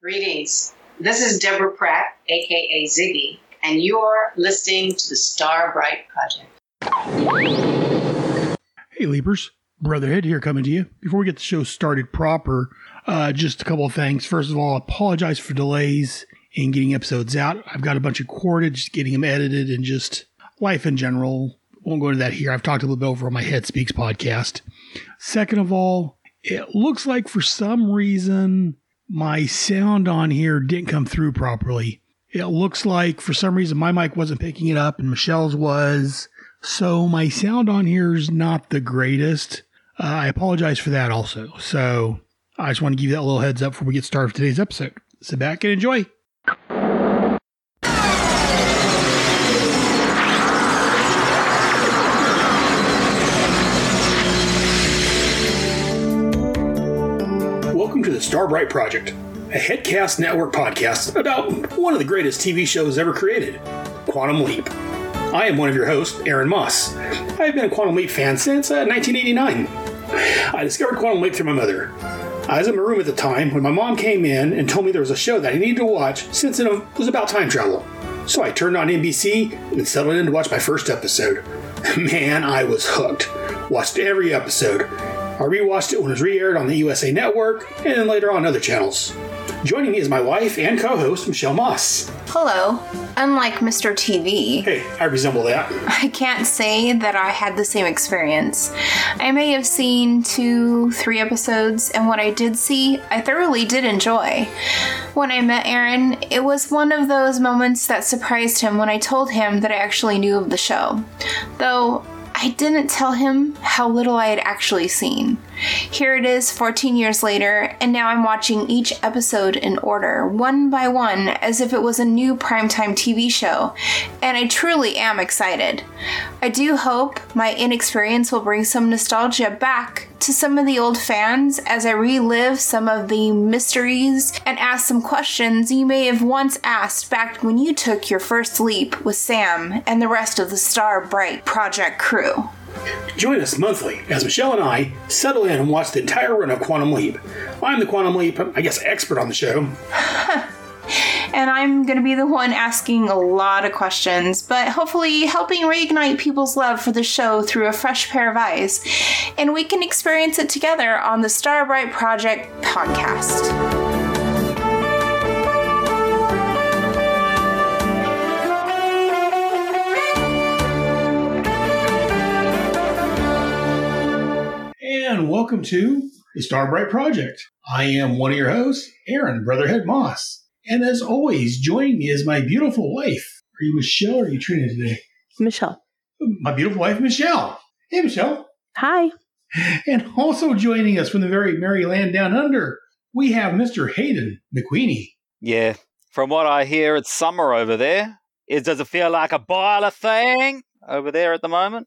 Greetings. This is Deborah Pratt, aka Ziggy, and you're listening to the Star Bright Project. Hey, Leapers. Brotherhead here coming to you. Before we get the show started proper, just a couple of things. First of all, I apologize for delays in getting episodes out. I've got a bunch recorded, just getting them edited, and just life in general. Won't go into that here. I've talked a little bit over on my Head Speaks podcast. Second of all, it looks like for some reason my sound on here didn't come through properly. It looks like for some reason my mic wasn't picking it up and Michelle's was. So my sound on here is not the greatest. I apologize for that also. So I just want to give you that little heads up before we get started for today's episode. Sit back and enjoy. Welcome to the Star Bright Project, a Headcast Network podcast about one of the greatest TV shows ever created, Quantum Leap. I am one of your hosts, Aaron Moss. I've been a Quantum Leap fan since 1989. I discovered Quantum Leap through my mother. I was in my room at the time when my mom came in and told me there was a show that I needed to watch since it was about time travel. So I turned on NBC and settled in to watch my first episode. Man, I was hooked. Watched every episode. I rewatched it when it was re-aired on the USA Network, and then later on other channels. Joining me is my wife and co-host, Michelle Moss. Hello. Unlike Mr. TV, Hey, I resemble that. I can't say that I had the same experience. I may have seen 2-3 episodes, and what I did see, I thoroughly did enjoy. When I met Aaron, it was one of those moments that surprised him when I told him that I actually knew of the show. Though, I didn't tell him how little I had actually seen. Here it is 14 years later, and now I'm watching each episode in order, one by one, as if it was a new primetime TV show, and I truly am excited. I do hope my inexperience will bring some nostalgia back to some of the old fans as I relive some of the mysteries and ask some questions you may have once asked back when you took your first leap with Sam and the rest of the Star Bright Project crew. Join us monthly as Michelle and I settle in and watch the entire run of Quantum Leap. I'm the Quantum Leap, expert on the show. And I'm going to be the one asking a lot of questions, but hopefully helping reignite people's love for the show through a fresh pair of eyes. And we can experience it together on the Star Bright Project podcast. And welcome to the Star Bright Project. I am one of your hosts, Aaron Brotherhead Moss. And as always, joining me is my beautiful wife. Are you Michelle or are you Trina today? Michelle. My beautiful wife, Michelle. Hey, Michelle. Hi. And also joining us from the very merry land down under, we have Mr. Hayden McQueenie. Yeah, from what I hear, it's summer over there. Does it feel like a boiler thing over there at the moment?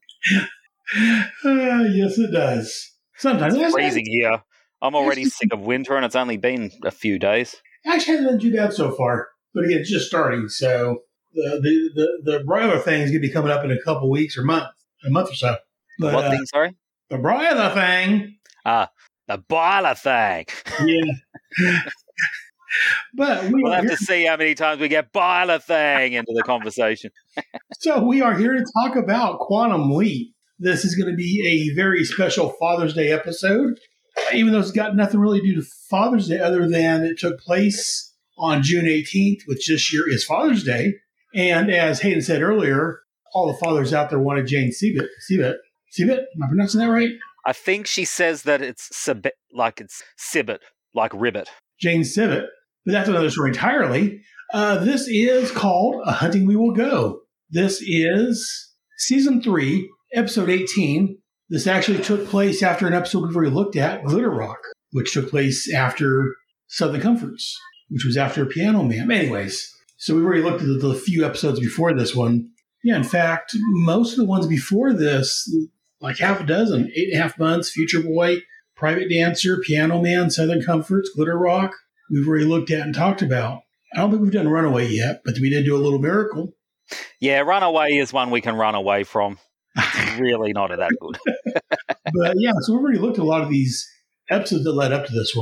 Yes, it does. Sometimes it's freezing here. I'm already sick of winter, and it's only been a few days. Actually, hasn't been too bad so far, but again, it's just starting. So the broiler thing is going to be coming up in a couple weeks or a month or so. But, what thing? Sorry, the broiler thing. The boiler thing. Yeah. But we'll have to see how many times we get boiler thing into the conversation. So we are here to talk about Quantum Leap. This is going to be a very special Father's Day episode, even though it's got nothing really to do with Father's Day other than it took place on June 18th, which this year is Father's Day. And as Hayden said earlier, all the fathers out there wanted Jane Sibbett. Sibbett? Am I pronouncing that right? I think she says that it's Sibbett, like ribbit. Jane Sibbett. But that's another story entirely. This is called A Hunting We Will Go. This is Season 3, Episode 18. This actually took place after an episode we've already looked at, Glitter Rock, which took place after Southern Comforts, which was after Piano Man. Anyways, so we've already looked at the few episodes before this one. Yeah, in fact, most of the ones before this, like half a dozen, 8.5 Months, Future Boy, Private Dancer, Piano Man, Southern Comforts, Glitter Rock, we've already looked at and talked about. I don't think we've done Runaway yet, but we did do a Little Miracle. Yeah, Runaway is one we can run away from. It's really not that good. But yeah, so we've already looked at a lot of these episodes that led up to this one.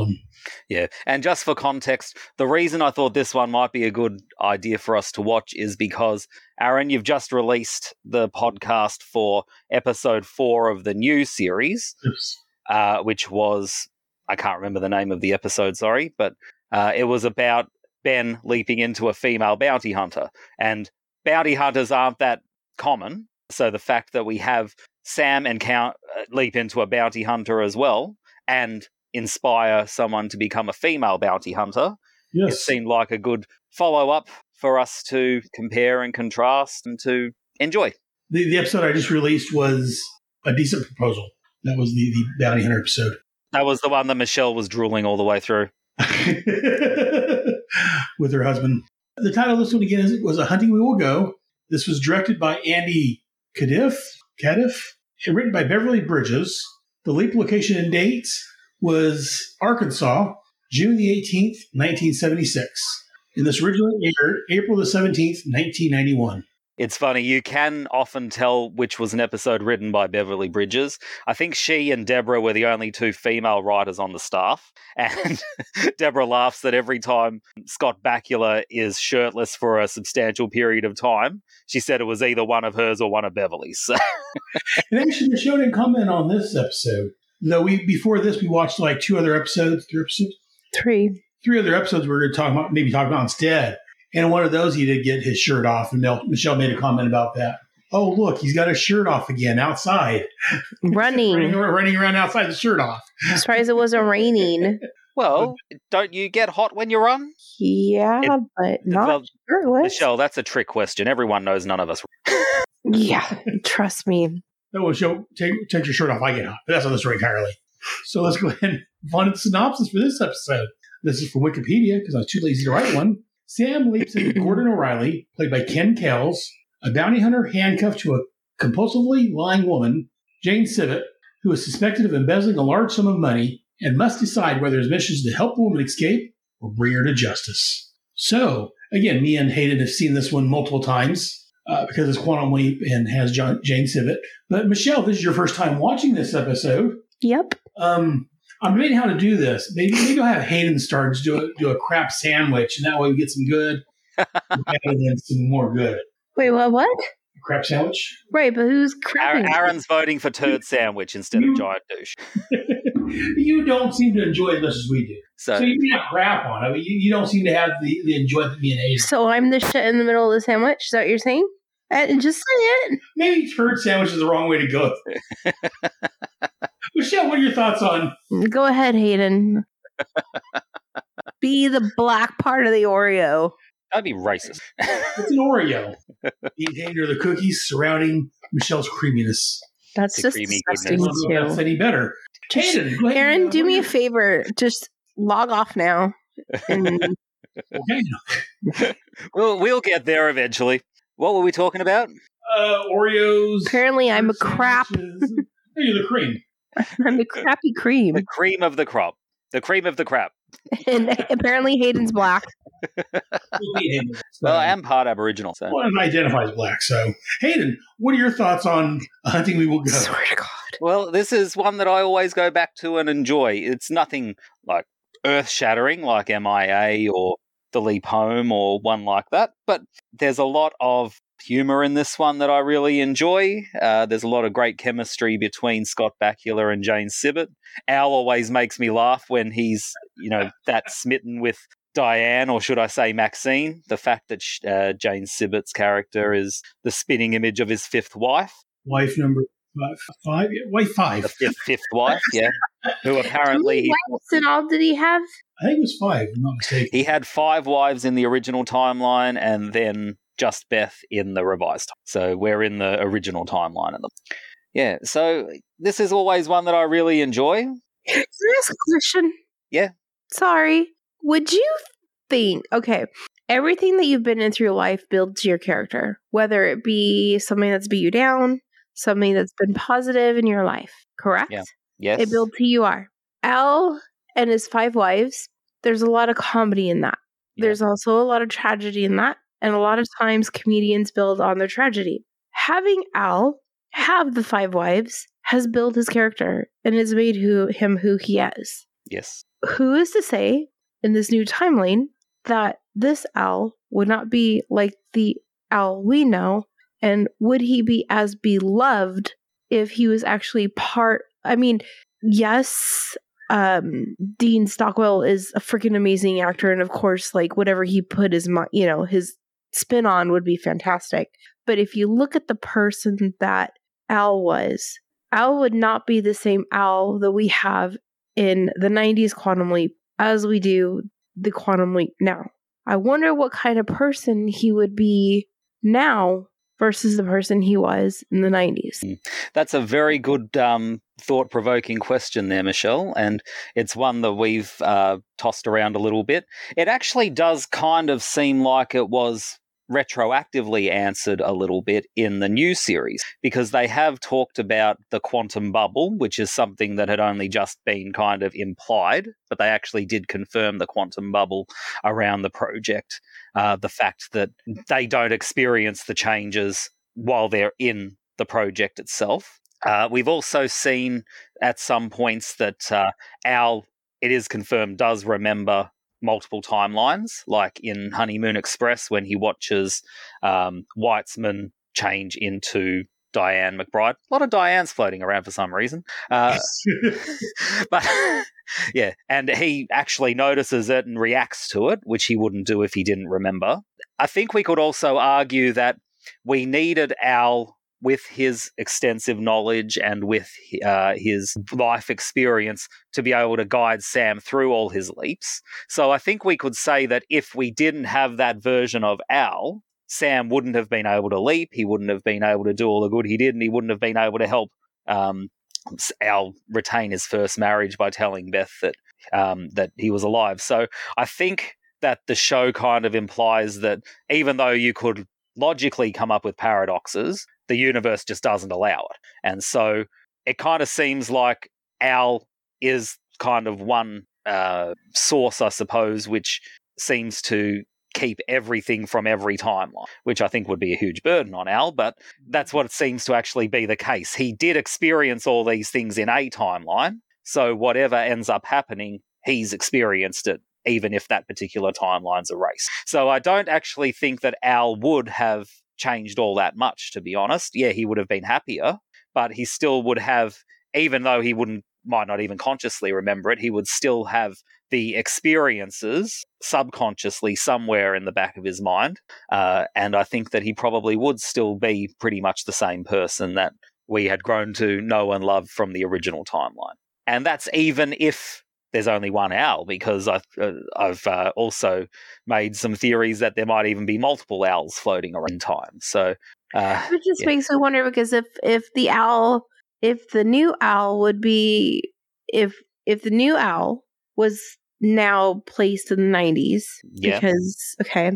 Yeah, and just for context, the reason I thought this one might be a good idea for us to watch is because, Aaron, you've just released the podcast for episode 4 of the new series, which was, I can't remember the name of the episode, sorry, but it was about Ben leaping into a female bounty hunter. And bounty hunters aren't that common, so the fact that we have Sam leap into a bounty hunter as well, and inspire someone to become a female bounty hunter, it seemed like a good follow-up for us to compare and contrast and to enjoy. The episode I just released was A Decent Proposal. That was the bounty hunter episode. That was the one that Michelle was drooling all the way through. With her husband. The title of this one again was A Hunting We Will Go. This was directed by Andy Cadiff, and written by Beverly Bridges. The leap location and date was Arkansas, June the 18th, 1976. And this originally aired April the 17th, 1991. It's funny, you can often tell which was an episode written by Beverly Bridges. I think she and Deborah were the only 2 female writers on the staff. And Deborah laughs that every time Scott Bakula is shirtless for a substantial period of time, she said it was either one of hers or one of Beverly's. And actually, the show didn't comment on this episode. Though before this, we watched like 2 other episodes. 3 episodes? 3. 3 other episodes we were going to talk about instead. And in one of those, he did get his shirt off, and Michelle made a comment about that. Oh, look, he's got his shirt off again outside. Running around outside, the shirt off. I'm surprised it wasn't raining. Well, don't you get hot when you run? Yeah, but not shirtless. Michelle, that's a trick question. Everyone knows none of us. Yeah, trust me. No, Michelle, take your shirt off. I get hot. But that's on the story entirely. So let's go ahead and find the synopsis for this episode. This is from Wikipedia because I was too lazy to write one. Sam leaps into Gordon O'Reilly, played by Ken Kells, a bounty hunter handcuffed to a compulsively lying woman, Jane Sibbett, who is suspected of embezzling a large sum of money and must decide whether his mission is to help the woman escape or bring her to justice. So, again, me and Hayden have seen this one multiple times because it's Quantum Leap and has Jane Sibbett. But Michelle, this is your first time watching this episode. Yep. I'm debating how to do this. Maybe I'll have Hayden start to do a crap sandwich, and that way we get some good and then some more good. Wait, what? A crap sandwich? Right, but who's crapping? Aaron's voting for turd sandwich instead of giant douche. You don't seem to enjoy it as much as we do. So you're not crap on it. You don't seem to have the enjoyment being Hayden. So I'm the shit in the middle of the sandwich? Is that what you're saying? Just say it. Maybe turd sandwich is the wrong way to go. Michelle, what are your thoughts on? Go ahead, Hayden. Be the black part of the Oreo. That'd be racist. It's an Oreo. These are the cookies surrounding Michelle's creaminess. That's just disgusting too. That's any better. Hayden, Aaron, do me a favor. Just log off now. And... Okay. We'll get there eventually. What were we talking about? Oreos. Apparently, I'm a crap. You're the cream. I'm the crappy cream. The cream of the crop. The cream of the crap. And apparently Hayden's black. Well, I am part Aboriginal. So. Well, I identify as black. So, Hayden, what are your thoughts on Hunting We Will Go? I swear to God. Well, this is one that I always go back to and enjoy. It's nothing like earth-shattering like MIA or The Leap Home or one like that. But there's a lot of humor in this one that I really enjoy. There's a lot of great chemistry between Scott Bakula and Jane Sibbett. Al always makes me laugh when he's, that smitten with Diane, or should I say Maxine. The fact that Jane Sibbett's character is the spinning image of his 5th wife. Wife number 5? Wife 5. The fifth wife, yeah. Who apparently... How many wives in all did he have? I think it was 5, if I'm not mistaken. He had 5 wives in the original timeline and then just Beth in the revised. So we're in the original timeline. Yeah, so this is always one that I really enjoy. Can I ask a question? Yeah. Sorry. Would you think, okay, everything that you've been in through life builds your character, whether it be something that's beat you down, something that's been positive in your life, correct? Yeah. Yes. It builds who you are. Al and his 5 wives, there's a lot of comedy in that. Yeah. There's also a lot of tragedy in that. And a lot of times comedians build on their tragedy. Having Al have the 5 wives has built his character and has made him who he is. Yes. Who is to say in this new timeline that this Al would not be like the Al we know? And would he be as beloved if he was actually part? I mean, yes, Dean Stockwell is a freaking amazing actor, and of course, like whatever he put his spin on would be fantastic. But if you look at the person that Al was, Al would not be the same Al that we have in the 90s Quantum Leap as we do the Quantum Leap now. I wonder what kind of person he would be now versus the person he was in the 90s. That's a very good thought-provoking question there, Michelle, and it's one that we've tossed around a little bit. It actually does kind of seem like it was retroactively answered a little bit in the new series, because they have talked about the quantum bubble, which is something that had only just been kind of implied, but they actually did confirm the quantum bubble around the project. The fact that they don't experience the changes while they're in the project itself. We've also seen at some points that Al, it is confirmed, does remember multiple timelines, like in Honeymoon Express when he watches Weitzman change into Diane McBride. A lot of Dianes floating around for some reason. But yeah, and he actually notices it and reacts to it, which he wouldn't do if he didn't remember. I think we could also argue that we needed Al, with his extensive knowledge and with his life experience, to be able to guide Sam through all his leaps. So I think we could say that if we didn't have that version of Al, Sam wouldn't have been able to leap, he wouldn't have been able to do all the good he did, and he wouldn't have been able to help Al retain his first marriage by telling Beth that he was alive. So I think that the show kind of implies that even though you could logically come up with paradoxes, the universe just doesn't allow it. And so it kind of seems like Al is kind of one source, I suppose, which seems to keep everything from every timeline, which I think would be a huge burden on Al, but that's what it seems to actually be the case. He did experience all these things in a timeline, so whatever ends up happening, he's experienced it, even if that particular timeline's erased. So I don't actually think that Al would have changed all that much, to be honest. Yeah, he would have been happier, but he still would have, even though he might not even consciously remember it, he would still have the experiences subconsciously somewhere in the back of his mind. And I think that he probably would still be pretty much the same person that we had grown to know and love from the original timeline. And that's even if there's only one Al, because I've also made some theories that there might even be multiple Als floating around in time. So it just makes me wonder, because if the new Al would be, if the new Al was now placed in the 90s, because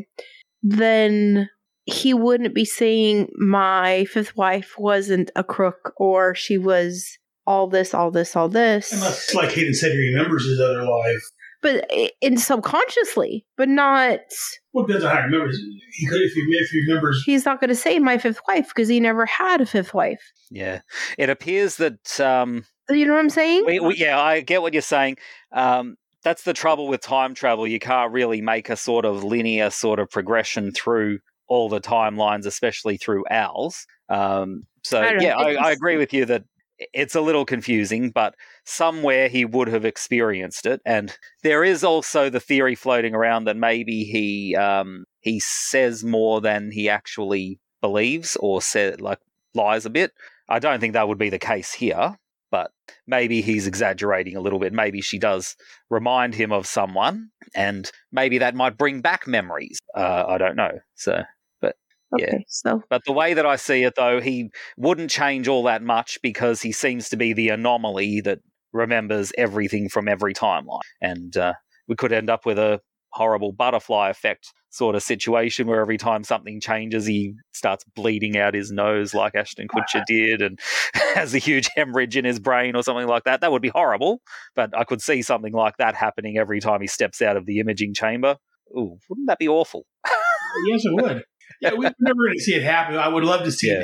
then he wouldn't be saying my fifth wife wasn't a crook, or she was all this. Unless, like Hayden said, he remembers his other life. But in subconsciously, but not... Well, it depends on how he remembers. He could, if he remembers... He's not going to say my fifth wife, because he never had a fifth wife. Yeah. It appears that... you know what I'm saying? Yeah, I get what you're saying. That's the trouble with time travel. You can't really make a sort of linear sort of progression through all the timelines, especially through Al's. I agree with you that it's a little confusing, but somewhere he would have experienced it. And there is also the theory floating around that maybe he says more than he actually believes, or lies a bit. I don't think that would be the case here, but maybe he's exaggerating a little bit. Maybe she does remind him of someone, and maybe that might bring back memories. I don't know. But the way that I see it, though, he wouldn't change all that much, because he seems to be the anomaly that remembers everything from every timeline. And we could end up with a horrible butterfly effect sort of situation where every time something changes, he starts bleeding out his nose like Ashton Kutcher did and has a huge hemorrhage in his brain or something like that. That would be horrible, but I could see something like that happening every time he steps out of the imaging chamber. Ooh, wouldn't that be awful? Yes, it would. Yeah, we're never going to see it happen. I would love to see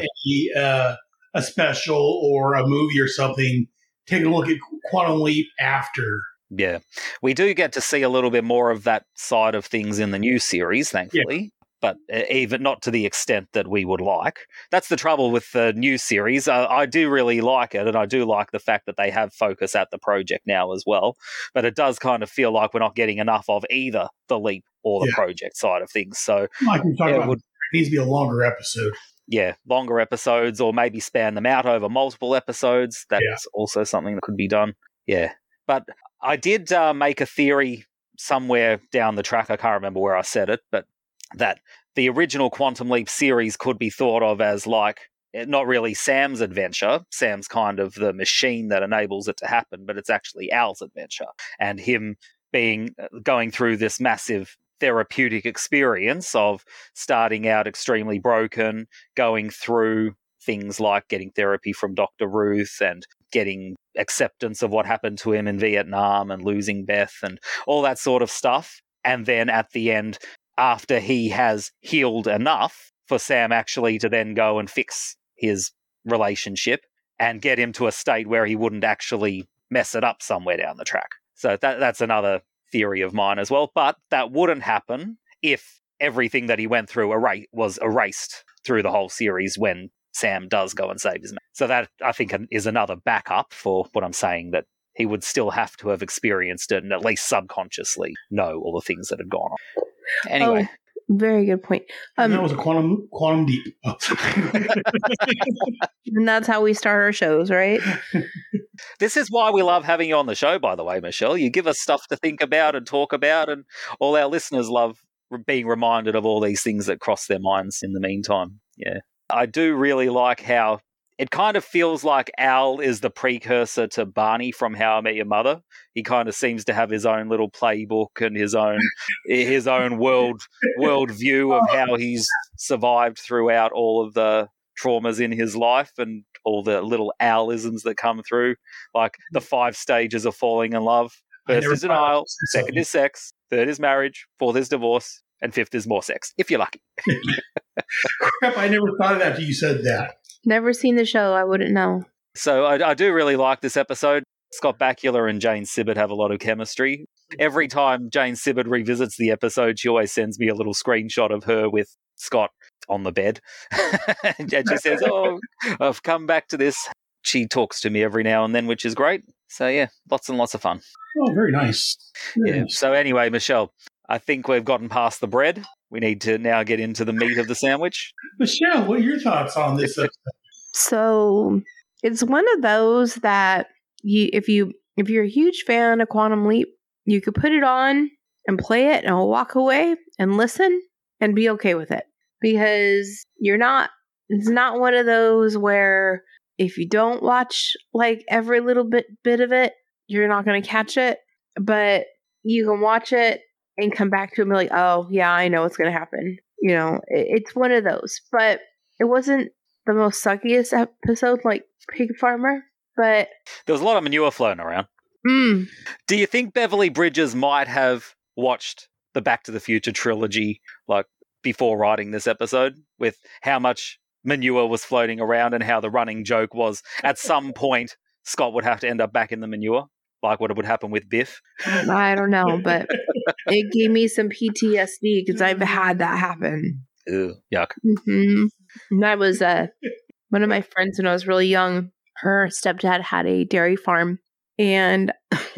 a special or a movie or something taking a look at Quantum Leap after Yeah. We do get to see a little bit more of that side of things in the new series, thankfully. But even not to the extent that we would like. That's the trouble with the new series. I do really like it, and I do like the fact that they have focus at the project now as well. But it does kind of feel like we're not getting enough of either the Leap or the project side of things. So, like we talked about, it needs to be a longer episode. Yeah, longer episodes, or maybe span them out over multiple episodes. That's also something that could be done. Yeah. But I did make a theory somewhere down the track. I can't remember where I said it, but that the original Quantum Leap series could be thought of as like not really Sam's adventure. Sam's kind of the machine that enables it to happen, but it's actually Al's adventure. And him going through this massive therapeutic experience of starting out extremely broken, going through things like getting therapy from Dr. Ruth and getting acceptance of what happened to him in Vietnam and losing Beth and all that sort of stuff. And then at the end, after he has healed enough for Sam actually to then go and fix his relationship and get him to a state where he wouldn't actually mess it up somewhere down the track. So that's another theory of mine as well. But that wouldn't happen if everything that he went through was erased through the whole series when Sam does go and save his man. So that, I think, is another backup for what I'm saying, that he would still have to have experienced it and at least subconsciously know all the things that had gone on. Anyway. Very good point. And that was a quantum leap. And that's how we start our shows, right? This is why we love having you on the show, by the way, Michelle. You give us stuff to think about and talk about, and all our listeners love being reminded of all these things that cross their minds in the meantime. Yeah. I do really like how it kind of feels like Al is the precursor to Barney from How I Met Your Mother. He kind of seems to have his own little playbook and his own world view of how he's survived throughout all of the traumas in his life and all the little Al-isms that come through, like the 5 stages of falling in love. First is denial, second is sex, third is marriage, fourth is divorce, and fifth is more sex, if you're lucky. Crap, I never thought of that until you said that. Never seen the show. I wouldn't know. So I do really like this episode. Scott Bakula and Jane Sibbett have a lot of chemistry. Every time Jane Sibbett revisits the episode, she always sends me a little screenshot of her with Scott on the bed. And she says, "Oh, I've come back to this." She talks to me every now and then, which is great. So yeah, lots and lots of fun. Oh, very nice. Yeah. So anyway, Michelle, I think we've gotten past the bread. We need to now get into the meat of the sandwich. Michelle, what are your thoughts on this episode? So it's one of those that if you're a huge fan of Quantum Leap, you could put it on and play it and walk away and listen and be okay with it, because it's not one of those where if you don't watch like every little bit of it, you're not going to catch it, but you can watch it and come back to it and be like, oh yeah, I know what's going to happen. You know, it's one of those, but it wasn't the most suckiest episode like Pig Farmer, but there was a lot of manure floating around. Do you think Beverly Bridges might have watched the Back to the Future trilogy like before writing this episode, with how much manure was floating around and how the running joke was at some point Scott would have to end up back in the manure, like what would happen with Biff? I don't know, but it gave me some PTSD because I've had that happen. Ew, yuck. Mm-hmm. And that was one of my friends when I was really young. Her stepdad had a dairy farm, and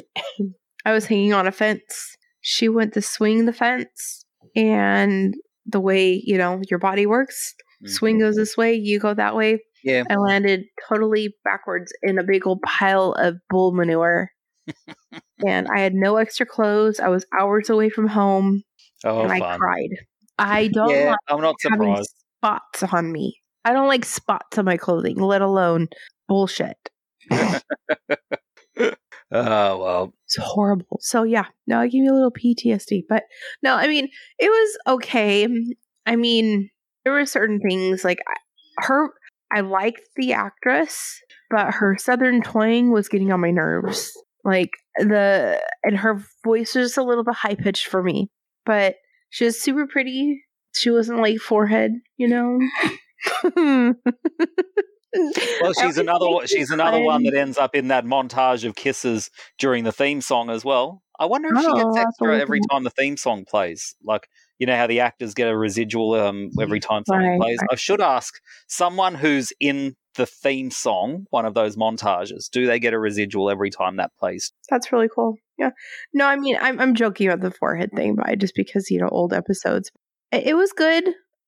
I was hanging on a fence. She went to swing the fence, and the way, your body works, swing goes this way, you go that way. Yeah. I landed totally backwards in a big old pile of bull manure. And I had no extra clothes. I was hours away from home. Oh, and fun. I cried. I don't like I'm not having surprised. spots on me. I don't like spots on my clothing, let alone bullshit. Oh, well. It's horrible. So yeah, no, it gave me a little PTSD. But no, I mean, it was okay. I mean, there were certain things like I liked the actress, but her southern twang was getting on my nerves. Like and her voice was just a little bit high pitched for me. But she was super pretty. She wasn't like forehead, Well, she's another one that ends up in that montage of kisses during the theme song as well. I wonder if she gets extra every time the theme song plays. Like, you know how the actors get a residual every time something plays? Right. I should ask someone who's in the theme song, one of those montages, do they get a residual every time that plays? That's really cool. Yeah. No, I mean, I'm joking about the forehead thing, but just because, old episodes. It was good.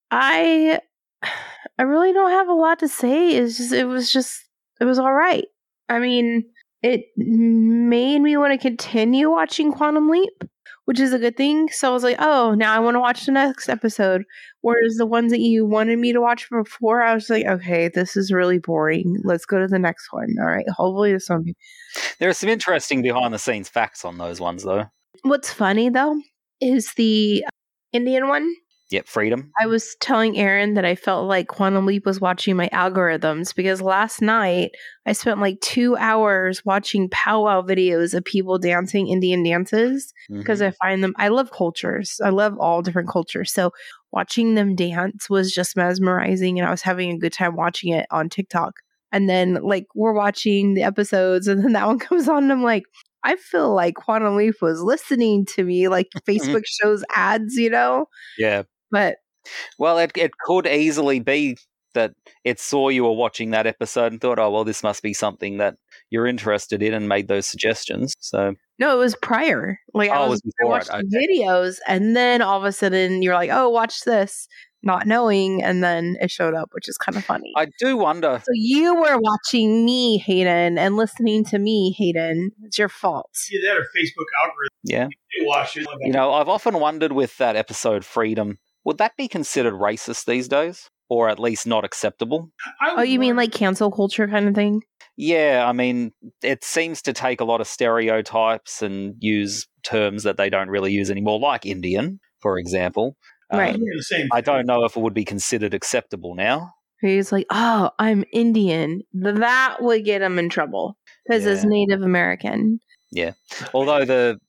I really don't have a lot to say. It was all right. I mean, it made me want to continue watching Quantum Leap, which is a good thing. So I was like, oh, now I want to watch the next episode. Whereas the ones that you wanted me to watch before, I was like, okay, this is really boring. Let's go to the next one. All right. Hopefully this one. There are some interesting behind the scenes facts on those ones, though. What's funny, though, is the Indian one. Yep, Freedom. I was telling Aaron that I felt like Quantum Leap was watching my algorithms because last night I spent like 2 hours watching powwow videos of people dancing Indian dances because I find them, I love cultures. I love all different cultures. So watching them dance was just mesmerizing and I was having a good time watching it on TikTok. And then like we're watching the episodes and then that one comes on and I'm like, I feel like Quantum Leap was listening to me like Facebook shows ads, Yeah. But well, it could easily be that it saw you were watching that episode and thought, oh, well, this must be something that you're interested in and made those suggestions. So no, it was prior. Like I watched videos and then all of a sudden you're like, oh, watch this, not knowing. And then it showed up, which is kind of funny. I do wonder. So you were watching me, Hayden, and listening to me, Hayden. It's your fault. See that or Facebook algorithm. Yeah. You watch it. I've often wondered with that episode, Freedom, would that be considered racist these days? Or at least not acceptable? Oh, you mean like cancel culture kind of thing? Yeah, I mean, it seems to take a lot of stereotypes and use terms that they don't really use anymore, like Indian, for example. Right. I don't know if it would be considered acceptable now. He's like, oh, I'm Indian. That would get him in trouble because it's Native American. Yeah. Although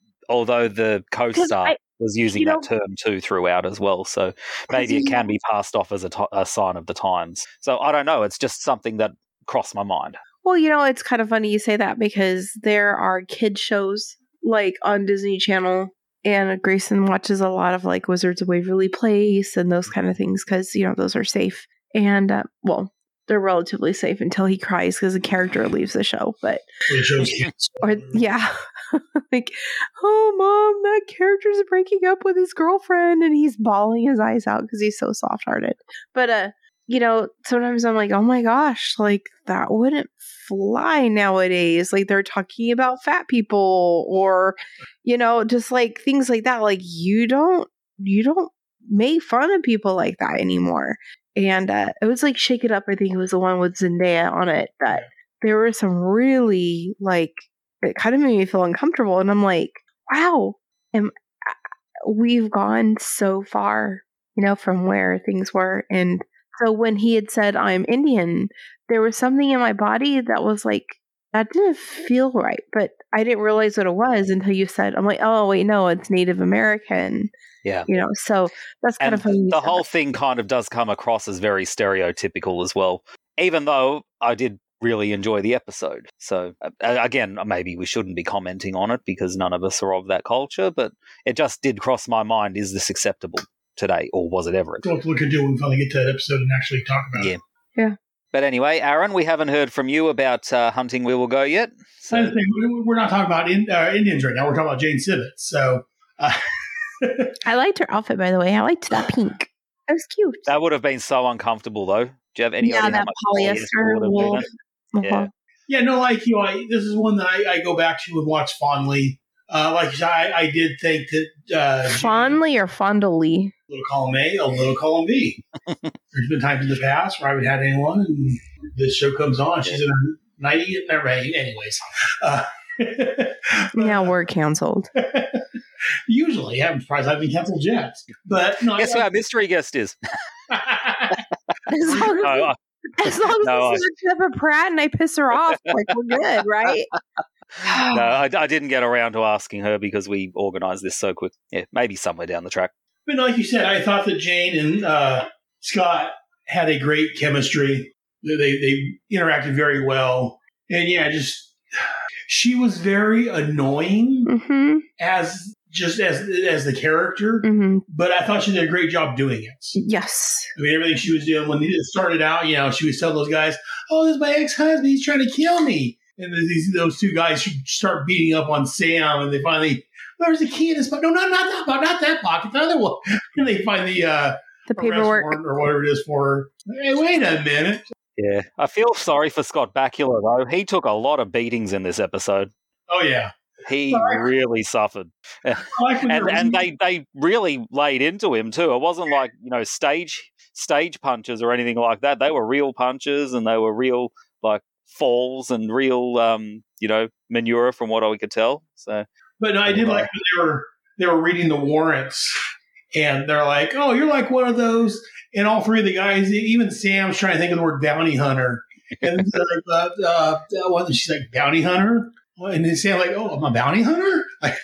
the co-star was using that term too throughout as well. So maybe it can be passed off as a sign of the times. So I don't know. It's just something that crossed my mind. Well, it's kind of funny you say that because there are kid shows like on Disney Channel and Grayson watches a lot of like Wizards of Waverly Place and those kind of things because, those are safe. And, they're relatively safe until he cries because the character leaves the show. But like, oh, mom, that character's breaking up with his girlfriend, and he's bawling his eyes out because he's so soft-hearted. But sometimes I'm like, oh my gosh, like that wouldn't fly nowadays. Like they're talking about fat people, or just like things like that. Like you don't make fun of people like that anymore. And it was like Shake It Up. I think it was the one with Zendaya on it. That there were some really like it kind of made me feel uncomfortable. And I'm like, wow, we've gone so far, from where things were. And so when he had said I'm Indian, there was something in my body that was like that didn't feel right. But I didn't realize what it was until you said. I'm like, oh wait, no, it's Native American. Yeah. So that's kind of funny. The whole thing kind of does come across as very stereotypical as well, even though I did really enjoy the episode. So again, maybe we shouldn't be commenting on it because none of us are of that culture, but it just did cross my mind. Is this acceptable today, or was it ever? We'll have to look into it when we finally get to that episode and actually talk about it. Yeah. But anyway, Aaron, we haven't heard from you about Hunting We Will Go yet. So we're not talking about Indians right now. We're talking about Jane Sibbett. So I liked her outfit, by the way. I liked that pink. It was cute. That would have been so uncomfortable, though. Do you have any idea that how much polyester wool? Yeah, no, like this is one that I go back to and watch fondly. Like you said, I did think that fondly or fondly. A little column A, a little column B. There's been times in the past where I haven't had anyone, and this show comes on. She's in her 90 and rain. Anyways, now we're canceled. Usually, I'm surprised I haven't canceled yet. But no, guess who our mystery guest is? As long as it's Deborah Pratt and I piss her off, like we're good, right? No, I didn't get around to asking her because we organised this so quick. Yeah, maybe somewhere down the track. But like you said, I thought that Jane and Scott had a great chemistry. They interacted very well. And yeah, she was very annoying Mm-hmm. as the character, Mm-hmm. but I thought she did a great job doing it. Yes. I mean, everything she was doing when it started out, she was telling those guys, "Oh, this is my ex-husband. He's trying to kill me." And those two guys start beating up on Sam, and they finally, "There's a key in this pocket." "No, not that pocket, the other one." And they find the paperwork or whatever it is for her. Hey, wait a minute. Yeah, I feel sorry for Scott Bakula, though. He took a lot of beatings in this episode. Oh, yeah. He really suffered. And they really laid into him, too. It wasn't like, stage punches or anything like that. They were real punches, and they were real, falls and real, manure from what I could tell. So, but no, I did like when they were reading the warrants, and they're like, "Oh, you're like one of those." And all three of the guys, even Sam's trying to think of the word bounty hunter. And she's like, "Bounty hunter?" And then Sam like, "Oh, I'm a bounty hunter?"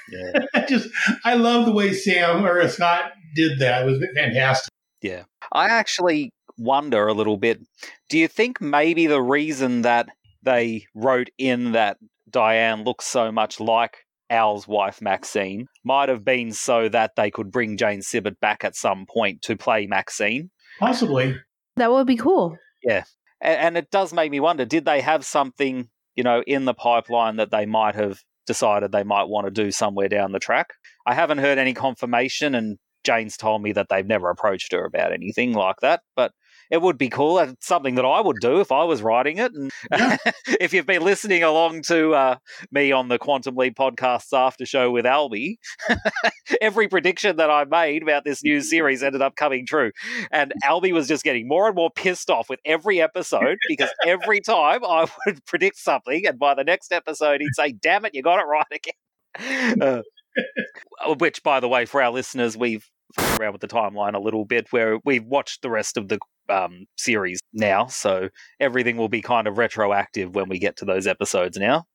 I love the way Sam or Scott did that. It was fantastic. Yeah. I actually wonder a little bit, do you think maybe the reason that they wrote in that Diane looks so much like Al's wife, Maxine, might have been so that they could bring Jane Sibbett back at some point to play Maxine? Possibly. That would be cool. Yeah. And it does make me wonder, did they have something, in the pipeline that they might have decided they might want to do somewhere down the track? I haven't heard any confirmation, and Jane's told me that they've never approached her about anything like that, but it would be cool. It's something that I would do if I was writing it. And if you've been listening along to me on the Quantum Leap podcast's after show with Albie, every prediction that I made about this new series ended up coming true. And Albie was just getting more and more pissed off with every episode, because every time I would predict something, and by the next episode he'd say, "Damn it, you got it right again." Which, by the way, for our listeners, we've fucked around with the timeline a little bit, where we've watched the rest of the series now, so everything will be kind of retroactive when we get to those episodes now.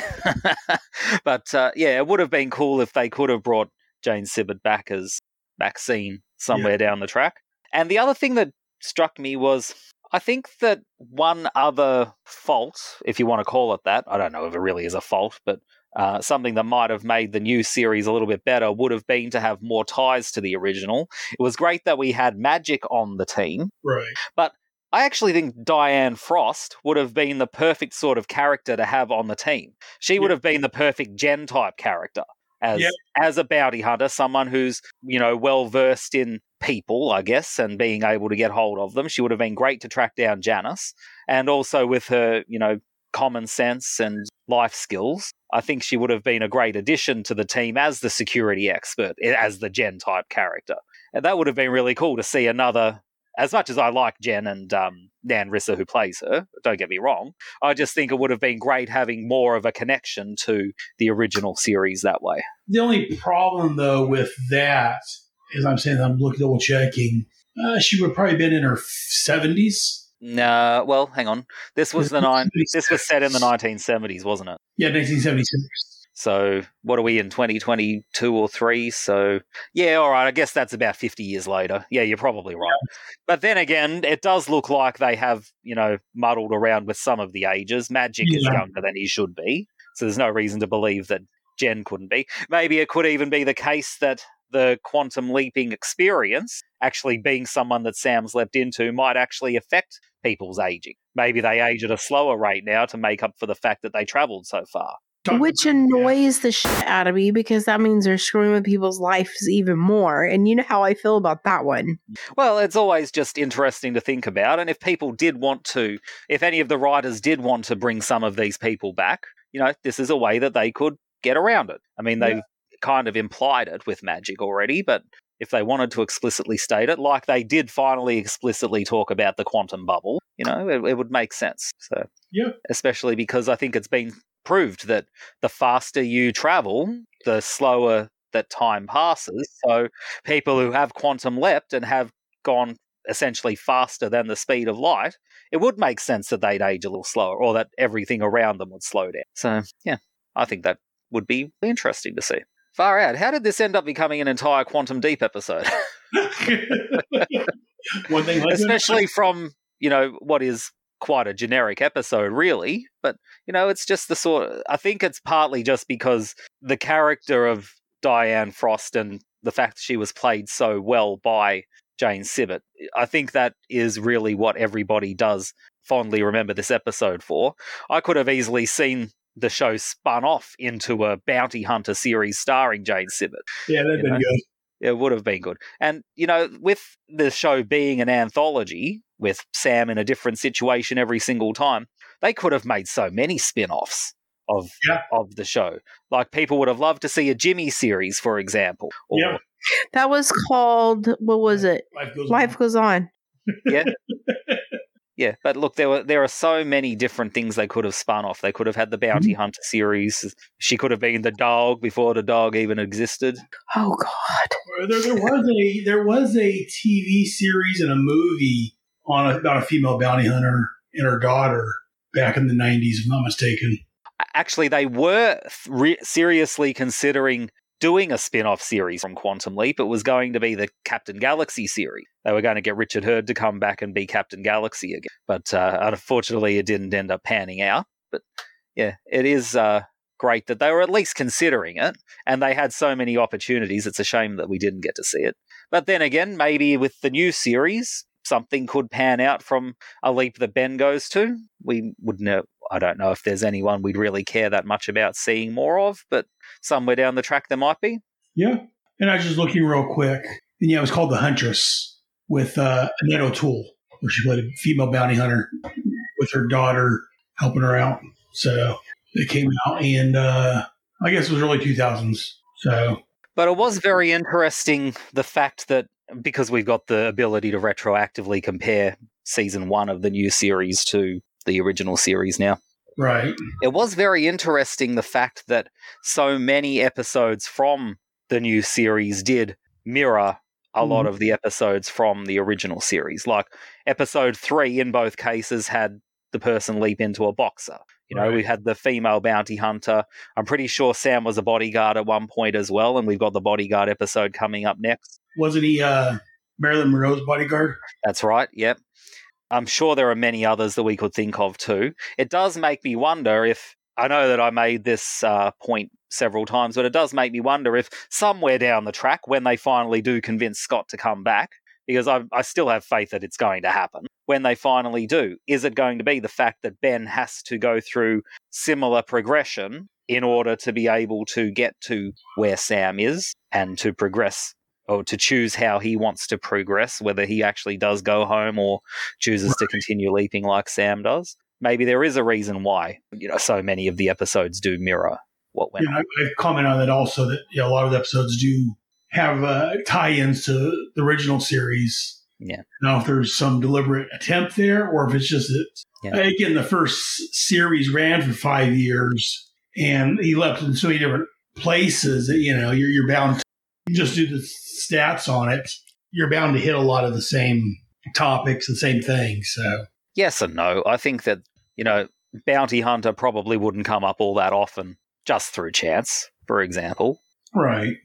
But it would have been cool if they could have brought Jane Sibbett back as Maxine somewhere down the track. And the other thing that struck me was, I think that one other fault, if you want to call it that, I don't know if it really is a fault, but something that might have made the new series a little bit better would have been to have more ties to the original. It was great that we had Magic on the team. Right. But I actually think Diane Frost would have been the perfect sort of character to have on the team. She would have been the perfect Jen type character as a bounty hunter, someone who's, well-versed in people, I guess, and being able to get hold of them. She would have been great to track down Janice. And also with her, common sense and life skills, I think she would have been a great addition to the team as the security expert, as the Jen type character. And that would have been really cool to see another, as much as I like Jen and Nan Rissa who plays her, don't get me wrong, I just think it would have been great having more of a connection to the original series that way. The only problem, though, with that is I'm double checking, she would have probably been in her 70s. No, well, hang on. This was This was set in the 1970s, wasn't it? Yeah, 1976. So what are we in, 2022 or 3? So yeah, all right. I guess that's about 50 years later. Yeah, you're probably right. Yeah. But then again, it does look like they have, muddled around with some of the ages. Magic is younger than he should be, so there's no reason to believe that Jen couldn't be. Maybe it could even be the case that the quantum leaping experience, actually being someone that Sam's leapt into, might actually affect people's aging. Maybe they age at a slower rate now to make up for the fact that they traveled so far. Which annoys the shit out of me, because that means they're screwing with people's lives even more. And you know how I feel about that one. Well, it's always just interesting to think about. And if people did want to, if any of the writers did want to bring some of these people back, this is a way that they could get around it. I mean, they've kind of implied it with Magic already, but if they wanted to explicitly state it, like they did finally explicitly talk about the quantum bubble, it would make sense. So, especially because I think it's been proved that the faster you travel, the slower that time passes. So people who have quantum leapt and have gone essentially faster than the speed of light, it would make sense that they'd age a little slower, or that everything around them would slow down. So, I think that would be interesting to see. Far out. How did this end up becoming an entire Quantum Deep episode? One thing, especially from, what is quite a generic episode, really. But, it's just the I think it's partly just because the character of Diane Frost and the fact that she was played so well by Jane Sibbett, I think that is really what everybody does fondly remember this episode for. I could have easily seen the show spun off into a bounty hunter series starring Jane Sibbett. Yeah, that'd been good. It would have been good. And, with the show being an anthology, with Sam in a different situation every single time, they could have made so many spin-offs of the show. Like, people would have loved to see a Jimmy series, for example. Or, that was called, what was it? Life Goes On. Yeah. Yeah, but look, there are so many different things they could have spun off. They could have had the Bounty Hunter series. She could have been the dog before the dog even existed. Oh God! There was a TV series and a movie about a female bounty hunter and her daughter back in the 90s, if I'm not mistaken. Actually, they were seriously considering doing a spin-off series from Quantum Leap. It was going to be the Captain Galaxy series. They were going to get Richard Hurd to come back and be Captain Galaxy again. But unfortunately, it didn't end up panning out. But yeah, it is great that they were at least considering it, and they had so many opportunities. It's a shame that we didn't get to see it. But then again, maybe with the new series, something could pan out from a leap that Ben goes to. We would know. I don't know if there's anyone we'd really care that much about seeing more of, but somewhere down the track there might be. Yeah. And I was just looking real quick. And it was called The Huntress with Annette O'Toole, where she played a female bounty hunter with her daughter helping her out. So it came out, and I guess it was early 2000s. So, but it was very interesting, the fact that because we've got the ability to retroactively compare season 1 of the new series to the original series now. Right. It was very interesting, the fact that so many episodes from the new series did mirror a lot of the episodes from the original series. Like episode 3 in both cases had the person leap into a boxer. We had the female bounty hunter. I'm pretty sure Sam was a bodyguard at one point as well, and we've got the bodyguard episode coming up next. Wasn't he Marilyn Monroe's bodyguard? That's right, yep. I'm sure there are many others that we could think of too. It does make me wonder if, I know that I made this point several times, but it does make me wonder if somewhere down the track, when they finally do convince Scott to come back, because I still have faith that it's going to happen, when they finally do, is it going to be the fact that Ben has to go through similar progression in order to be able to get to where Sam is and to progress, or to choose how he wants to progress, whether he actually does go home or chooses to continue leaping like Sam does? Maybe there is a reason why, so many of the episodes do mirror what went on. I've commented on that also, that a lot of the episodes do have tie-ins to the original series. Yeah. Now, if there's some deliberate attempt there, or if it's just that, again, the first series ran for 5 years, and he left in so many different places that, you're bound to, you just do the stats on it, you're bound to hit a lot of the same topics, the same things. So yes and no. I think that, Bounty Hunter probably wouldn't come up all that often just through chance, for example. Right.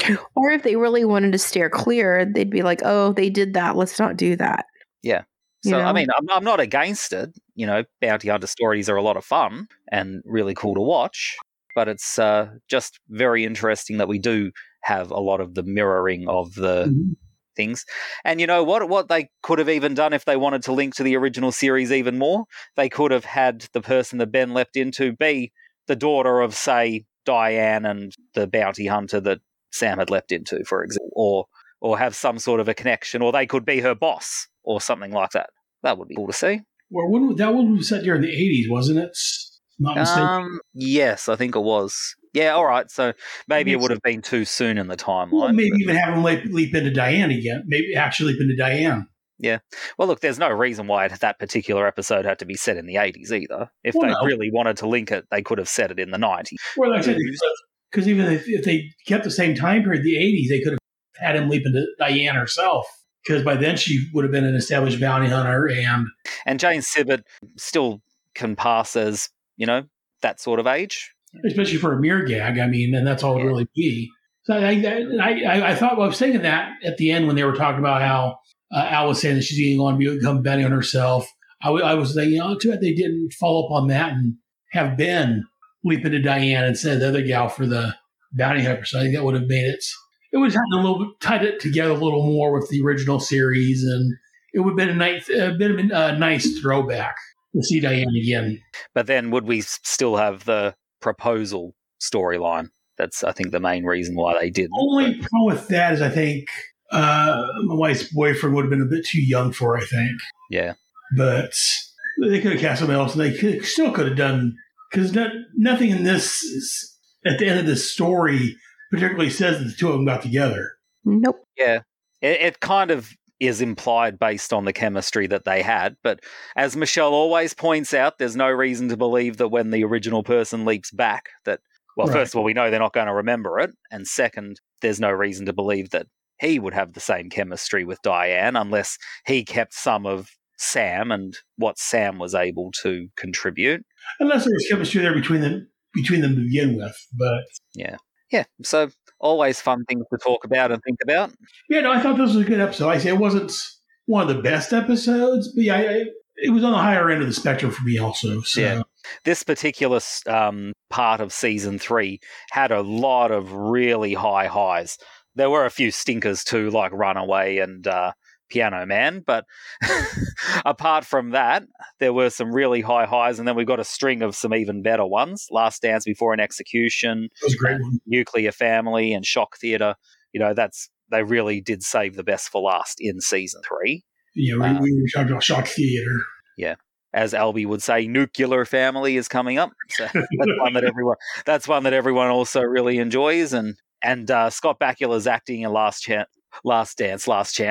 Or if they really wanted to steer clear, they'd be like, oh, they did that, let's not do that. Yeah. So, I mean, I'm not against it. Bounty Hunter stories are a lot of fun and really cool to watch, but it's just very interesting that we do have a lot of the mirroring of the things. And what they could have even done if they wanted to link to the original series even more? They could have had the person that Ben leapt into be the daughter of, say, Diane and the bounty hunter that Sam had leapt into, for example, or have some sort of a connection, or they could be her boss or something like that. That would be cool to see. Well, that one was set during the 80s, wasn't it? Not mistaken. Yes, I think it was. Yeah, all right. So maybe it would have been too soon in the timeline. Well, maybe even have him leap into Diane again. Maybe actually leap into Diane. Yeah. Well, look, there's no reason why that particular episode had to be set in the 80s either. If they really wanted to link it, they could have set it in the 90s. Well, like I said, because even if they kept the same time period, the 80s, they could have had him leap into Diane herself. Because by then she would have been an established bounty hunter. And Jane Sibbett still can pass as, that sort of age. Especially for a mirror gag, and that's all it would really be. So I thought, I was thinking that at the end when they were talking about how Al was saying that she's going to become betting on herself. I was thinking, too bad they didn't follow up on that and have Ben leap into Diane instead of the other gal for the bounty hunter. So I think that would have made it. It would have tied it together a little more with the original series, and it would have been a nice throwback to see Diane again. But then would we still have the proposal storyline? That's, I think, the main reason why they didn't. Only problem with that is I think my wife's boyfriend would have been a bit too young for her, I think. Yeah. But they could have cast somebody else, and they still could have done, because nothing in this, at the end of this story, particularly says that the two of them got together. Nope. Yeah. It kind of is implied based on the chemistry that they had, but as Michelle always points out, there's no reason to believe that when the original person leaps back that, well, right. First of all, we know they're not going to remember it, and second, there's no reason to believe that he would have the same chemistry with Diane unless he kept some of Sam and what Sam was able to contribute. Unless there was chemistry there between them to begin with, but... Yeah, so always fun things to talk about and think about. Yeah, no, I thought this was a good episode. I say it wasn't one of the best episodes, but yeah, it was on the higher end of the spectrum for me also. So. Yeah, this particular part of season 3 had a lot of really high highs. There were a few stinkers too, like Runaway and Piano Man, but apart from that, there were some really high highs, and then we got a string of some even better ones. Last Dance Before an Execution, that was a great one. Nuclear Family, and Shock Theatre. You know, they really did save the best for last in season 3. Yeah, we were talking about Shock Theatre. Yeah. As Albie would say, Nuclear Family is coming up. So that's one that everyone also really enjoys, and Scott Bakula's acting in Last Dance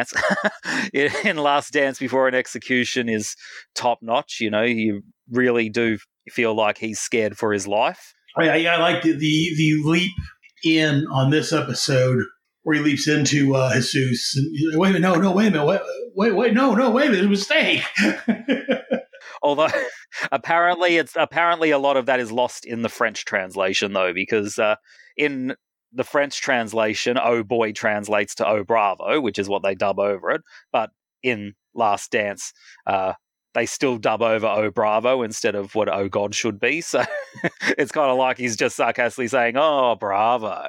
in Last Dance Before an Execution is top notch. You know, you really do feel like he's scared for his life. I like the leap in on this episode where he leaps into Jesus. And he's like, wait a minute, wait a minute, wait, no, wait a minute, it's a mistake. Although apparently a lot of that is lost in the French translation though, because in the French translation, "Oh boy" translates to "Oh bravo," which is what they dub over it. But in Last Dance, they still dub over "Oh bravo" instead of what "Oh God" should be. So it's kind of like he's just sarcastically saying, "Oh bravo,"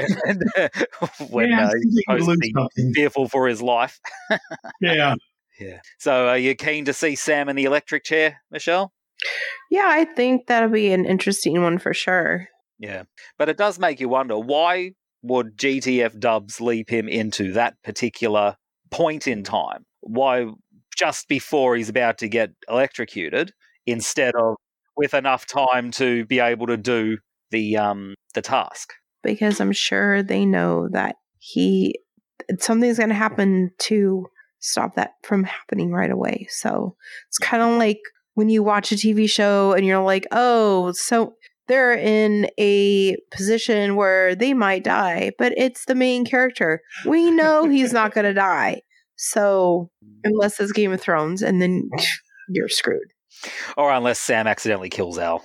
when he's supposed to be fearful for his life. Yeah. Yeah. So are you keen to see Sam in the electric chair, Michelle? Yeah, I think that'll be an interesting one for sure. Yeah, but it does make you wonder, why would GTF Dubs leap him into that particular point in time? Why just before he's about to get electrocuted instead of with enough time to be able to do the task? Because I'm sure they know that something's going to happen to stop that from happening right away. So it's kind of like when you watch a TV show and you're like, oh, so they're in a position where they might die, but it's the main character. We know he's not going to die. So unless it's Game of Thrones, and then you're screwed. Or unless Sam accidentally kills Al.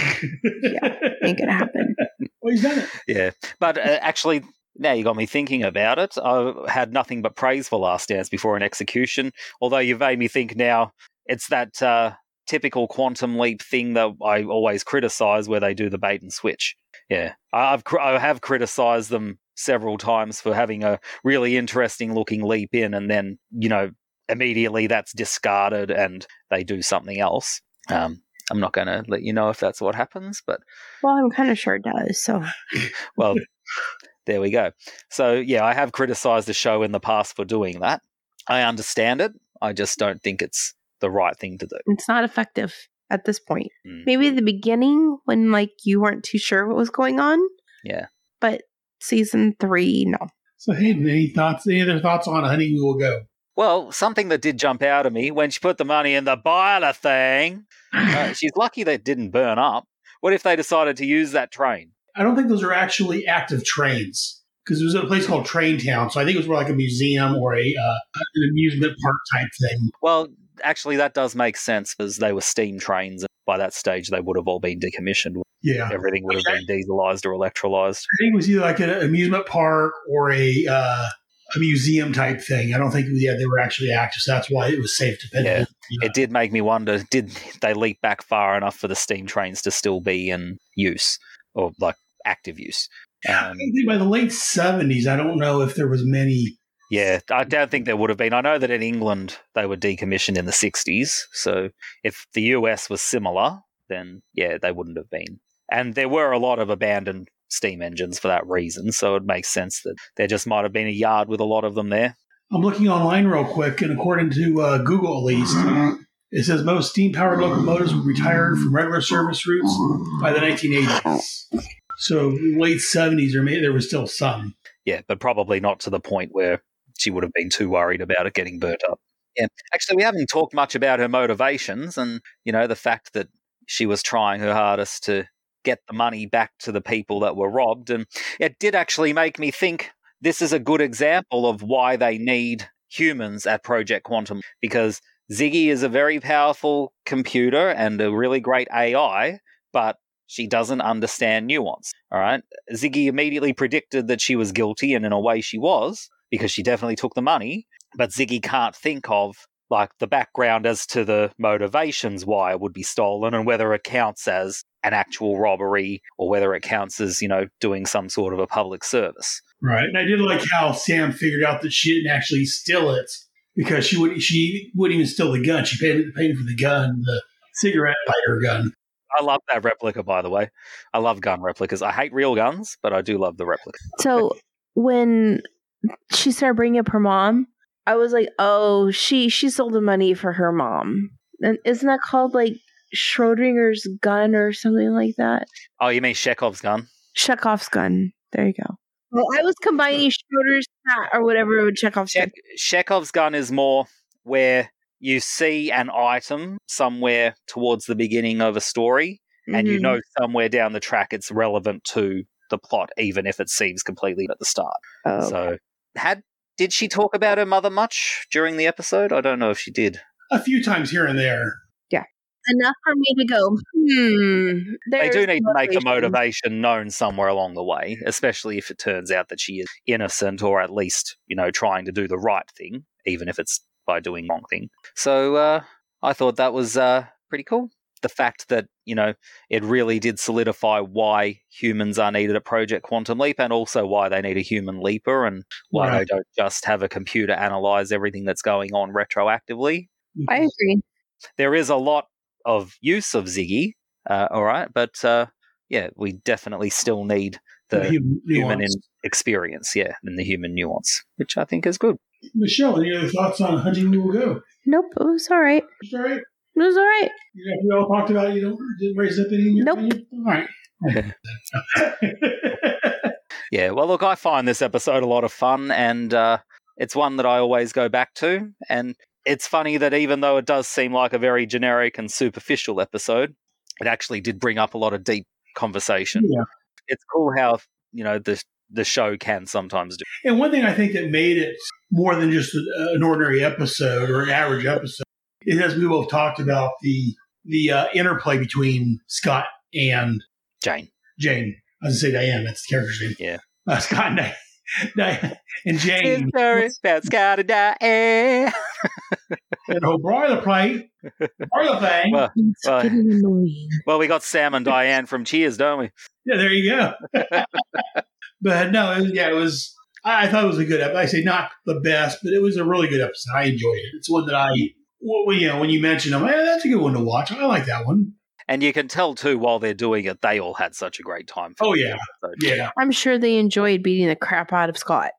Yeah, ain't going to happen. Well, he's done it. Yeah. But actually, now you got me thinking about it. I had nothing but praise for Last Dance Before an Execution, although you've made me think now it's that typical Quantum Leap thing that I always criticize, where they do the bait and switch. Yeah, I have criticized them several times for having a really interesting looking leap in, and then, you know, immediately that's discarded and they do something else. I'm not going to let you know if that's what happens, but well, I'm kind of sure it does. So, well, there we go. So yeah, I have criticized the show in the past for doing that. I understand it. I just don't think it's the right thing to do. It's not effective at this point. Maybe at the beginning when you weren't too sure what was going on. Yeah. But season 3, no. So Hayden, any other thoughts on Honey We Will Go? Well, something that did jump out at me when she put the money in the boiler thing. She's lucky that it didn't burn up. What if they decided to use that train? I don't think those are actually active trains, because it was a place called Train Town. So I think it was more like a museum or an amusement park type thing. Well, actually, that does make sense, because they were steam trains. And by that stage, they would have all been decommissioned. Yeah. Everything would have been dieselized or electrolyzed. I think it was either like an amusement park or a museum type thing. I don't think they were actually active, so that's why it was safe to pin. it did make me wonder, did they leap back far enough for the steam trains to still be in use or like active use? I think by the late 70s, I don't know if there was many. Yeah, I don't think there would have been. I know that in England they were decommissioned in the 60s. So if the US was similar, then yeah, they wouldn't have been. And there were a lot of abandoned steam engines for that reason. So it makes sense that there just might have been a yard with a lot of them there. I'm looking online real quick, and according to Google at least, it says most steam-powered locomotives were retired from regular service routes by the 1980s. So late 70s, there was still some. Yeah, but probably not to the point where she would have been too worried about it getting burnt up. Yeah, actually, we haven't talked much about her motivations and, the fact that she was trying her hardest to get the money back to the people that were robbed. And it did actually make me think this is a good example of why they need humans at Project Quantum, because Ziggy is a very powerful computer and a really great AI, but she doesn't understand nuance. All right. Ziggy immediately predicted that she was guilty, and in a way she was, because she definitely took the money. But Ziggy can't think of like the background as to the motivations why it would be stolen and whether it counts as an actual robbery or whether it counts as, doing some sort of a public service. Right. And I did like how Sam figured out that she didn't actually steal it because she wouldn't even steal the gun. She paid for the gun, the cigarette lighter gun. I love that replica, by the way. I love gun replicas. I hate real guns, but I do love the replica. So when she started bringing up her mom, I was like, oh, she sold the money for her mom. And isn't that called like Schrodinger's gun or something like that? Oh, you mean Chekhov's gun? Chekhov's gun. There you go. Well, I was combining Schroeder's cat or whatever with Chekhov's gun. Chekhov's gun is more where you see an item somewhere towards the beginning of a story, and you know somewhere down the track it's relevant to the plot, even if it seems completely at the start. Oh, so, did she talk about her mother much during the episode? I don't know if she did. A few times here and there. Yeah. Enough for me to go, They do need to make the motivation known somewhere along the way, especially if it turns out that she is innocent or at least, trying to do the right thing, even if it's by doing the wrong thing. So I thought that was pretty cool. The fact that, it really did solidify why humans are needed at Project Quantum Leap, and also why they need a human leaper, and why they don't just have a computer analyze everything that's going on retroactively. I agree. There is a lot of use of Ziggy, all right, but we definitely still need the human experience, and the human nuance, which I think is good. Michelle, any other thoughts on Hunting We Will Go? Nope, it was all right. It's all right? It was all right. We all talked about it. You didn't raise up any in your opinion? All right. Yeah, well, look, I find this episode a lot of fun, and it's one that I always go back to. And it's funny that even though it does seem like a very generic and superficial episode, it actually did bring up a lot of deep conversation. Yeah. It's cool how, the show can sometimes do. And one thing I think that made it more than just an ordinary episode or an average episode is, as we both talked about, the interplay between Scott and Jane. I was going to say Diane. That's the character's name. Yeah. Scott and and Jane. It's about Scott and Diane. And O'Brien thing. Well, we got Sam and Diane from Cheers, don't we? Yeah, there you go. But no, it was. I thought it was a good episode. I say not the best, but it was a really good episode. I enjoyed it. It's one that when you mention them, that's a good one to watch. I like that one. And you can tell too, while they're doing it, they all had such a great time. Oh yeah, yeah. I'm sure they enjoyed beating the crap out of Scott.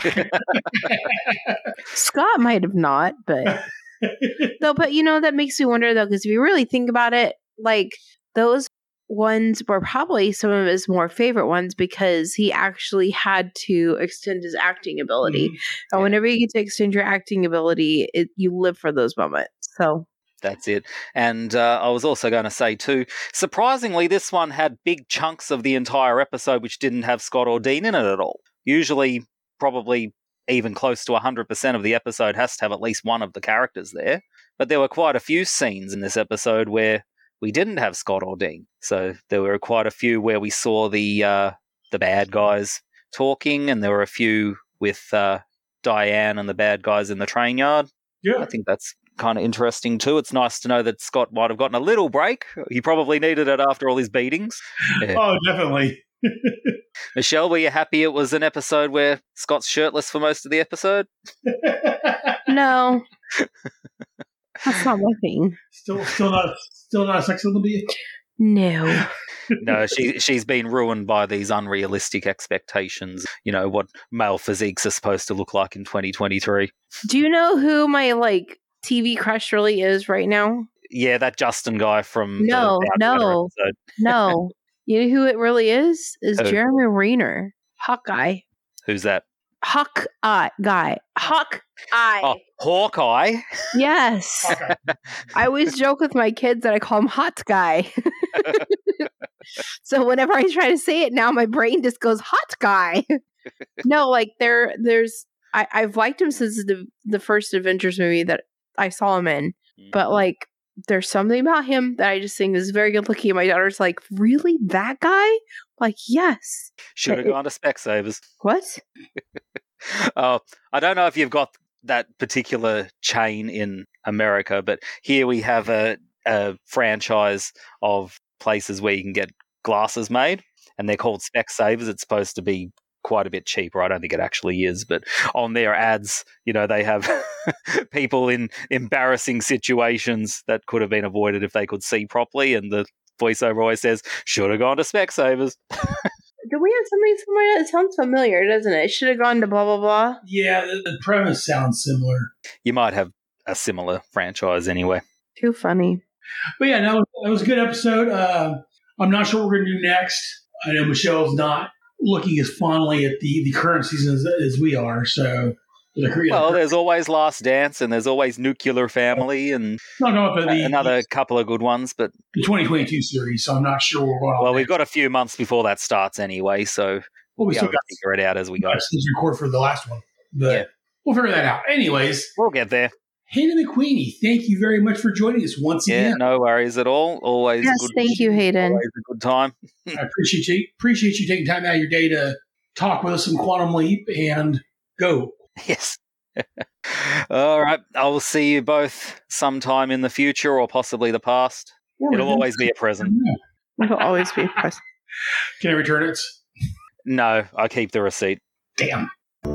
Scott might have not, but though. But that makes me wonder though, because if you really think about it, like those ones were probably some of his more favorite ones because he actually had to extend his acting ability. Mm-hmm. And whenever you get to extend your acting ability, you live for those moments. So that's it. And I was also going to say too, surprisingly, this one had big chunks of the entire episode which didn't have Scott or Dean in it at all. Usually, probably even close to 100% of the episode has to have at least one of the characters there. But there were quite a few scenes in this episode where we didn't have Scott or Dean. So there were quite a few where we saw the bad guys talking, and there were a few with Diane and the bad guys in the train yard. Yeah. I think that's kind of interesting too. It's nice to know that Scott might have gotten a little break. He probably needed it after all his beatings. Yeah. Oh, definitely. Michelle, were you happy it was an episode where Scott's shirtless for most of the episode? No. That's not my thing. Still not a sex symbol to you? No. No, she's been ruined by these unrealistic expectations. You know, what male physiques are supposed to look like in 2023. Do you know who my TV crush really is right now? Yeah, that Justin guy from No. episode. You know who it really is? Is Who? Jeremy Renner. Hawkeye. Who's that? Hawkeye guy. Hawkeye. Oh, Hawkeye. Yes. Okay. I always joke with my kids that I call him Hot Guy. So whenever I try to say it now, my brain just goes Hot Guy. No, I've liked him since the first Avengers movie that I saw him in. But there's something about him that I just think is very good looking. And my daughter's like, really? That guy? Like, yes. Should have gone to Specsavers. What? Oh, I don't know if you've got that particular chain in America, but here we have a franchise of places where you can get glasses made, and they're called Specsavers. It's supposed to be quite a bit cheaper. I don't think it actually is, but on their ads, they have people in embarrassing situations that could have been avoided if they could see properly, and the voiceover always says, should have gone to Specsavers. Do we have something familiar? It sounds familiar, doesn't it? It should have gone to blah, blah, blah. Yeah, the premise sounds similar. You might have a similar franchise anyway. Too funny. But yeah, no, that was a good episode. I'm not sure what we're going to do next. I know Michelle's not looking as fondly at the current season as we are, so... Well, there's always Last Dance, and there's always Nuclear Family, and another couple of good ones. But the 2022 series, so I'm not sure we're going on. Well, we've got a few months before that starts anyway, so we still got to figure it out as we go. Let's record for the last one, but we'll figure that out. Anyways, we'll get there. Hayden McQueenie, thank you very much for joining us once again. Yeah, no worries at all. Always yes, thank you, Hayden. Always a good time. I appreciate you taking time out of your day to talk with us some Quantum Leap and go. Yes. All right. I will see you both sometime in the future or possibly the past. It'll always be a present. It'll always be a present. Can I return it? No, I keep the receipt. Damn.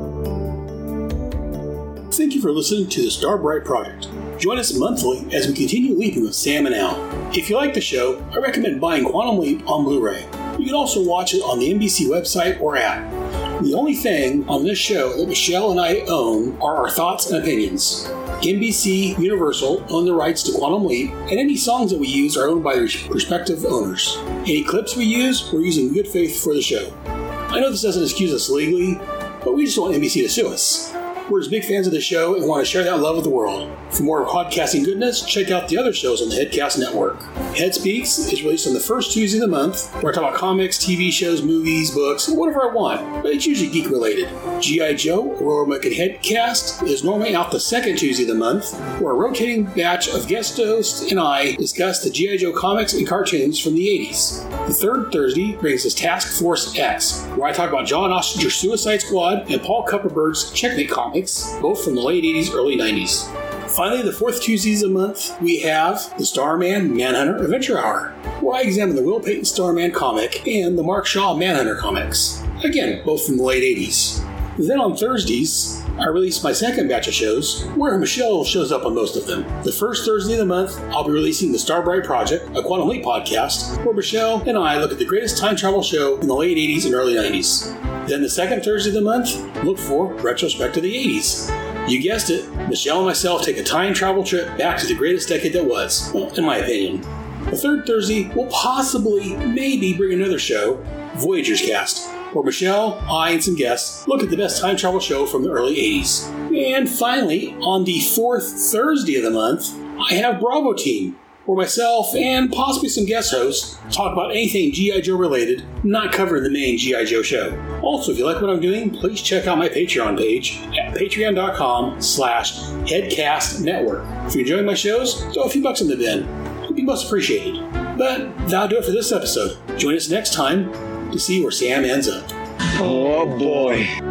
Thank you for listening to the Starbright Project. Join us monthly as we continue leaping with Sam and Al. If you like the show, I recommend buying Quantum Leap on Blu-ray. You can also watch it on the NBC website or app. The only thing on this show that Michelle and I own are our thoughts and opinions. NBC Universal own the rights to Quantum Leap, and any songs that we use are owned by their respective owners. Any clips we use, we're using in good faith for the show. I know this doesn't excuse us legally, but we just want NBC to sue us. We're just big fans of the show and want to share that love with the world. For more podcasting goodness, check out the other shows on the Headcast Network. Head Speaks is released on the first Tuesday of the month, where I talk about comics, TV shows, movies, books, whatever I want, but it's usually geek-related. G.I. Joe, a Royal American Headcast, is normally out the second Tuesday of the month, where a rotating batch of guest hosts and I discuss the G.I. Joe comics and cartoons from the 80s. The third Thursday brings us Task Force X, where I talk about John Ossinger's Suicide Squad and Paul Kupperberg's Checkmate comics, both from the late 80s, early 90s. Finally, the fourth Tuesdays of the month, we have the Starman Manhunter Adventure Hour, where I examine the Will Payton Starman comic and the Mark Shaw Manhunter comics, again, both from the late 80s. Then on Thursdays, I release my second batch of shows, where Michelle shows up on most of them. The first Thursday of the month, I'll be releasing the Starbright Project, a Quantum Leap podcast, where Michelle and I look at the greatest time travel show in the late 80s and early 90s. Then the second Thursday of the month, look for Retrospect to the 80s. You guessed it, Michelle and myself take a time travel trip back to the greatest decade that was, well, in my opinion. The third Thursday, we'll maybe bring another show, Voyager's Cast, where Michelle, I, and some guests look at the best time travel show from the early 80s. And finally, on the fourth Thursday of the month, I have Bravo Team, where myself and possibly some guest hosts talk about anything G.I. Joe related, not covering the main G.I. Joe show. Also, if you like what I'm doing, please check out my Patreon page at patreon.com/headcastnetwork. If you're enjoying my shows, throw a few bucks in the bin. It'd be most appreciated. But that'll do it for this episode. Join us next time to see where Sam ends up. Oh boy.